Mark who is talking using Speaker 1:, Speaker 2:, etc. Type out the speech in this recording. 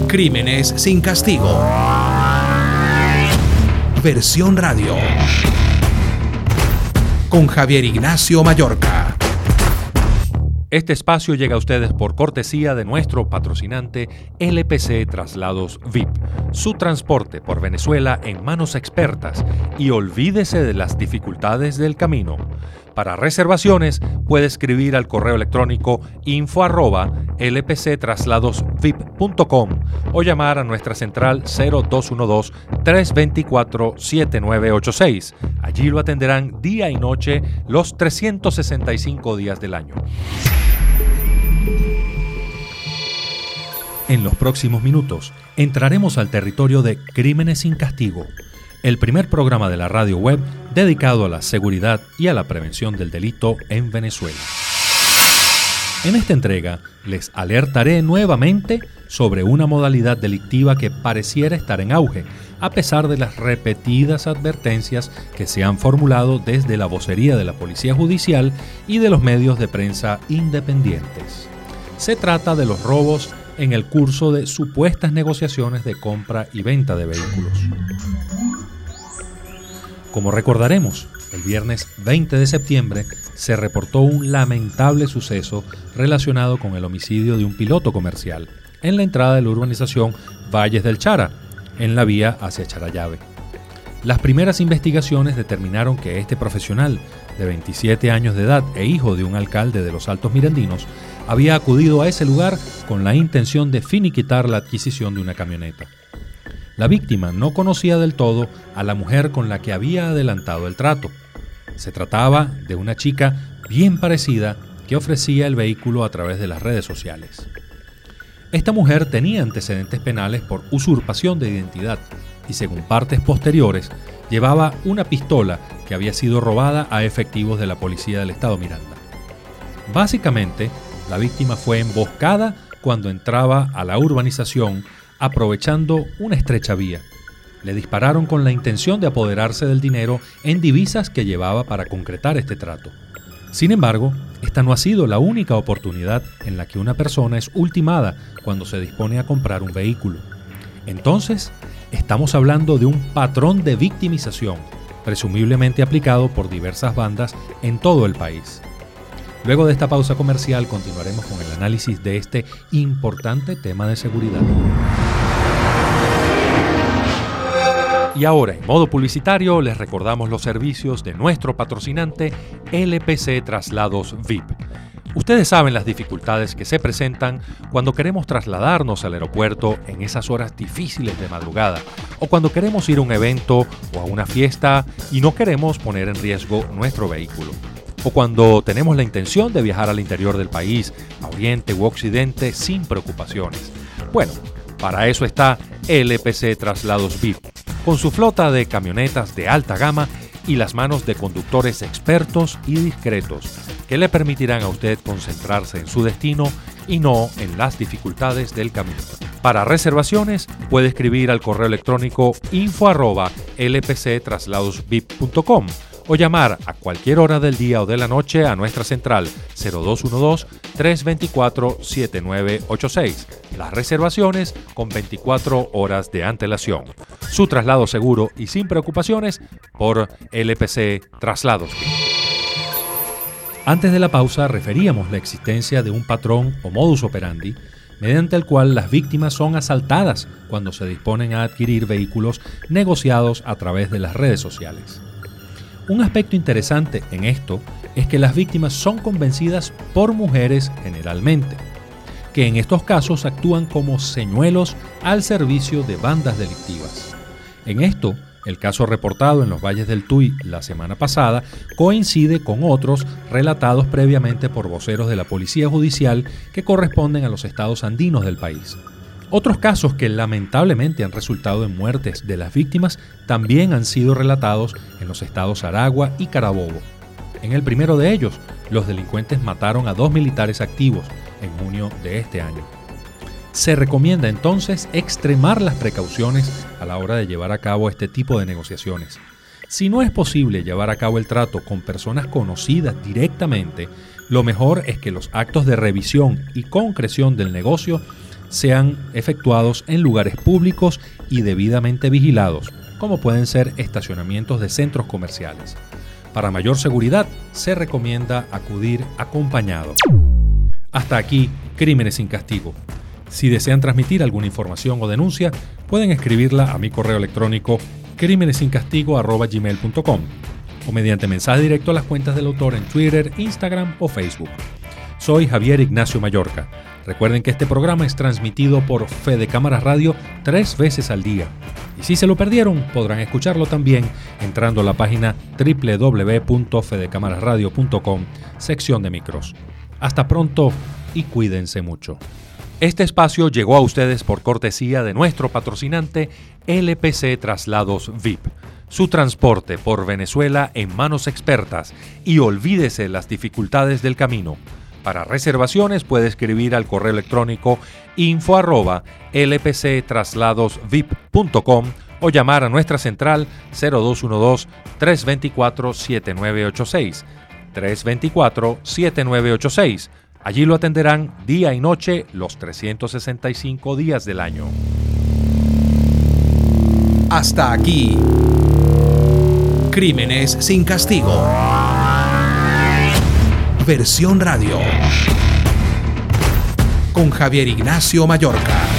Speaker 1: Crímenes sin castigo. Versión radio. Con Javier Ignacio Mallorca.
Speaker 2: Este espacio llega a ustedes por cortesía de nuestro patrocinante LPC Traslados VIP. Su transporte por Venezuela en manos expertas y olvídese de las dificultades del camino. Para reservaciones puede escribir al correo electrónico info@lpctrasladosvip.com o llamar a nuestra central 0212-324-7986. Allí lo atenderán día y noche los 365 días del año. En los próximos minutos entraremos al territorio de Crímenes sin Castigo, el primer programa de la radio web dedicado a la seguridad y a la prevención del delito en Venezuela. En esta entrega les alertaré nuevamente sobre una modalidad delictiva que pareciera estar en auge, a pesar de las repetidas advertencias que se han formulado desde la vocería de la Policía Judicial y de los medios de prensa independientes. Se trata de los robos en el curso de supuestas negociaciones de compra y venta de vehículos. Como recordaremos, el viernes 20 de septiembre se reportó un lamentable suceso relacionado con el homicidio de un piloto comercial en la entrada de la urbanización Valles del Chara, en la vía hacia Charallave. Las primeras investigaciones determinaron que este profesional, de 27 años de edad e hijo de un alcalde de los Altos Mirandinos, había acudido a ese lugar con la intención de finiquitar la adquisición de una camioneta. La víctima no conocía del todo a la mujer con la que había adelantado el trato. Se trataba de una chica bien parecida que ofrecía el vehículo a través de las redes sociales. Esta mujer tenía antecedentes penales por usurpación de identidad y, según partes posteriores, llevaba una pistola que había sido robada a efectivos de la policía del estado Miranda. Básicamente, la víctima fue emboscada cuando entraba a la urbanización aprovechando una estrecha vía. Le dispararon con la intención de apoderarse del dinero en divisas que llevaba para concretar este trato. Sin embargo, esta no ha sido la única oportunidad en la que una persona es ultimada cuando se dispone a comprar un vehículo. Entonces, estamos hablando de un patrón de victimización, presumiblemente aplicado por diversas bandas en todo el país. Luego de esta pausa comercial continuaremos con el análisis de este importante tema de seguridad. Y ahora, en modo publicitario, les recordamos los servicios de nuestro patrocinante LPC Traslados VIP. Ustedes saben las dificultades que se presentan cuando queremos trasladarnos al aeropuerto en esas horas difíciles de madrugada, o cuando queremos ir a un evento o a una fiesta y no queremos poner en riesgo nuestro vehículo. O cuando tenemos la intención de viajar al interior del país, a Oriente u Occidente, sin preocupaciones. Bueno, para eso está LPC Traslados VIP, con su flota de camionetas de alta gama y las manos de conductores expertos y discretos, que le permitirán a usted concentrarse en su destino y no en las dificultades del camino. Para reservaciones, puede escribir al correo electrónico info@lpctrasladosvip.com o llamar a cualquier hora del día o de la noche a nuestra central 0212-324-7986. Las reservaciones con 24 horas de antelación. Su traslado seguro y sin preocupaciones por LPC Traslados. Antes de la pausa referíamos la existencia de un patrón o modus operandi mediante el cual las víctimas son asaltadas cuando se disponen a adquirir vehículos negociados a través de las redes sociales. Un aspecto interesante en esto es que las víctimas son convencidas por mujeres generalmente, que en estos casos actúan como señuelos al servicio de bandas delictivas. En esto, el caso reportado en los Valles del Tuy la semana pasada coincide con otros relatados previamente por voceros de la Policía Judicial que corresponden a los estados andinos del país. Otros casos que lamentablemente han resultado en muertes de las víctimas también han sido relatados en los estados Aragua y Carabobo. En el primero de ellos, los delincuentes mataron a 2 militares activos en junio de este año. Se recomienda entonces extremar las precauciones a la hora de llevar a cabo este tipo de negociaciones. Si no es posible llevar a cabo el trato con personas conocidas directamente, lo mejor es que los actos de revisión y concreción del negocio sean efectuados en lugares públicos y debidamente vigilados, como pueden ser estacionamientos de centros comerciales. Para mayor seguridad, se recomienda acudir acompañado. Hasta aquí, Crímenes sin Castigo. Si desean transmitir alguna información o denuncia, pueden escribirla a mi correo electrónico crimenesincastigo@gmail.com o mediante mensaje directo a las cuentas del autor en Twitter, Instagram o Facebook. Soy Javier Ignacio Mallorca. Recuerden que este programa es transmitido por Fede Cámaras Radio 3 veces al día. Y si se lo perdieron, podrán escucharlo también entrando a la página www.fedecamarasradio.com, sección de micros. Hasta pronto y cuídense mucho. Este espacio llegó a ustedes por cortesía de nuestro patrocinante LPC Traslados VIP. Su transporte por Venezuela en manos expertas y olvídese las dificultades del camino. Para reservaciones puede escribir al correo electrónico info@lpctrasladosvip.com o llamar a nuestra central 0212-324-7986. 324-7986. Allí lo atenderán día y noche los 365 días del año.
Speaker 1: Hasta aquí. Crímenes sin Castigo. Versión radio. Con Javier Ignacio Mallorca.